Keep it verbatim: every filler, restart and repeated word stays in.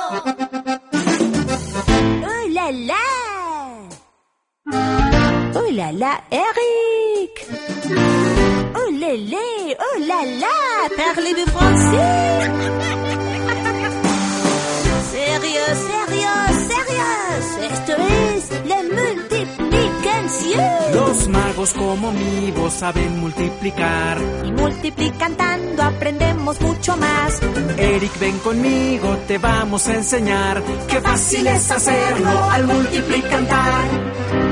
Oh là là! Oh là là, Eric! Oh lélé, oh là là, parlez-vous français? Sérieux, sérieux, sérieux, esto es la multiplicación. Los magos como mi voz saben multiplicar. Y multiplicando aprendemos mucho más. Eric, ven conmigo, te vamos a enseñar. Qué fácil es hacerlo al multiplicar.